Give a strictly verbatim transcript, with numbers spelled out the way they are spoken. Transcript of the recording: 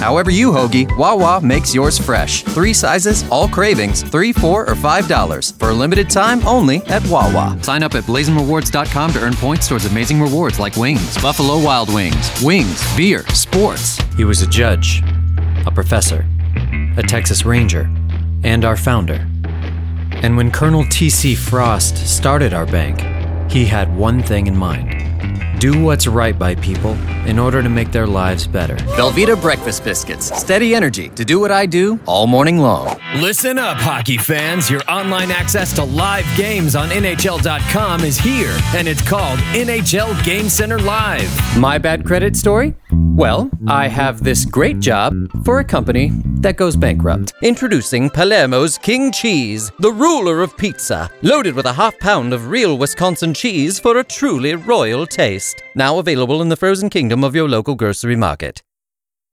However you hoagie, Wawa makes yours fresh. Three sizes, all cravings, three, four, or five dollars. For a limited time only at Wawa. Sign up at blazing rewards dot com to earn points towards amazing rewards like wings, Buffalo Wild Wings, wings, beer, sports. He was a judge, a professor, a Texas Ranger, and our founder. And when Colonel T C Frost started our bank, he had one thing in mind. Do what's right by people in order to make their lives better. Velveeta Breakfast Biscuits. Steady energy to do what I do all morning long. Listen up, hockey fans. Your online access to live games on N H L dot com is here, and it's called N H L Game Center Live. My bad credit story? Well, I have this great job for a company that goes bankrupt. Introducing Palermo's King Cheese, the ruler of pizza, loaded with a half pound of real Wisconsin cheese for a truly royal taste. Now available in the frozen kingdom of your local grocery market.